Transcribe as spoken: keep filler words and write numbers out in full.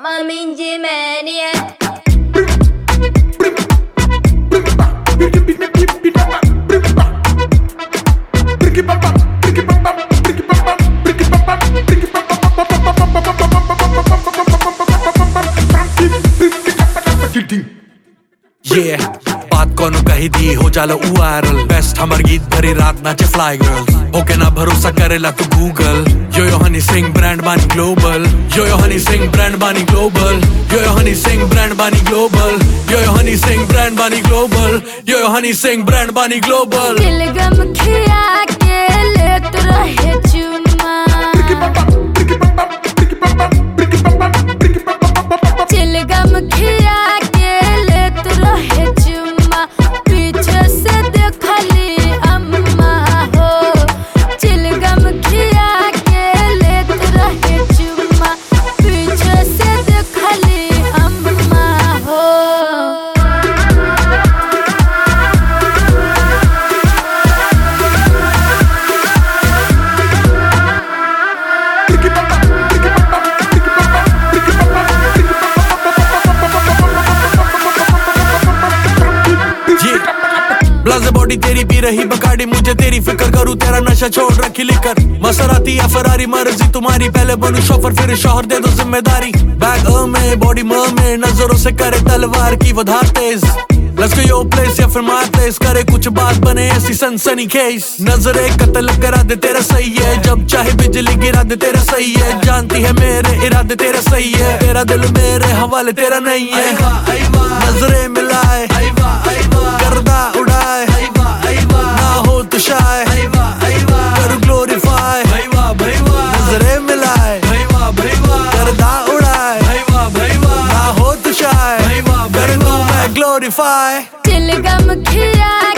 Mamma mingi maniac. Yeah, बात कोनो कही दी हो जाला उ वायरल बेस्ट हमार गीत भरी रात नाचे फ्लाई गर्ल्स होके ना भरोसा करेला तू Google yo yo Honey Singh brand बानी global yo yo Honey Singh brand बानी global yo yo Honey Singh brand बानी global yo yo Honey Singh brand बानी global yo yo Honey Singh brand बानी ग्लोबल दिलगम खिया के लेत रहे चुम्मा दिलगम खिया के लेत रहे चुम्मा पीछे से देखली अम्मा हो दिलगम खिया के लेत रहे चुम्मा पीछे से देखली अम्मा हो ब्लाज़ बॉडी तेरी पी रही बकाडी मुझे तेरी फिक्र करूँ तेरा नशा छोड़ रखी लिकर मसराती या फरारी मर्जी तुम्हारी पहले बनूं शोफर फिर शौहर दे दो जिम्मेदारी बैग अ में बॉडी म में नजरों से करे तलवार की वो धार तेज Let's go your place या फिर my place करे कुछ बात बने ऐसी सनसनी केस नजरे कत्ल करा दे तेरा सही है जब चाहे बिजली गिरा दे तेरा सही है जानती है मेरे इरादे तेरा सही है तेरा दिल मेरे हवाले तेरा नहीं है नजरे मिलाए गर्दा उड़ाए ना हो तो शाय कर ग्लोरीफाई नजरे मिलाए गर्दा उड़ाए ना हो तो शाय कर मैं ग्लोरीफाई दिलगम खिया